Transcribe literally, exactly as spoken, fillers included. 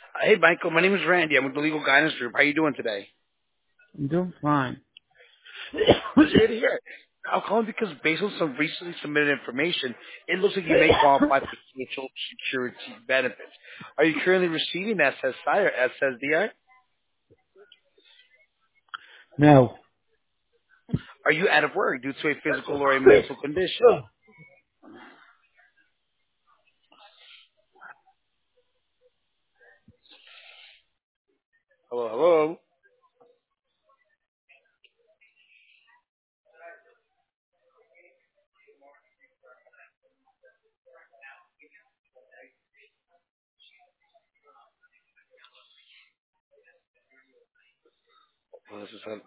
Hey, Michael. My name is Randy. I'm with the Legal Guidance Group. How you doing today? I'm doing fine. It's good to hear. I'm calling because based on some recently submitted information, it looks like you may qualify for Social Security benefits. Are you currently receiving S S I or S S D I? No. Are you out of work due to a physical or a mental condition? Hello, hello. Well, this is a-